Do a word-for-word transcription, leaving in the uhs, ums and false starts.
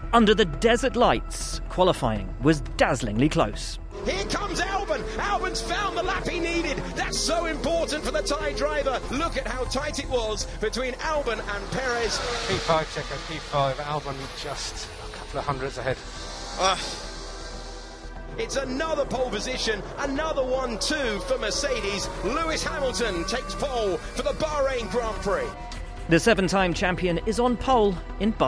Under the desert lights, qualifying was dazzlingly close. Here comes Albon. Albon's found the lap he needed. That's so important for the Thai driver. Look at how tight it was between Albon and Perez. P five, Checo, P five. Albon just a couple of hundreds ahead. Uh, it's another pole position, another one two for Mercedes. Lewis Hamilton takes pole for the Bahrain Grand Prix. The seven-time champion is on pole in Bahrain.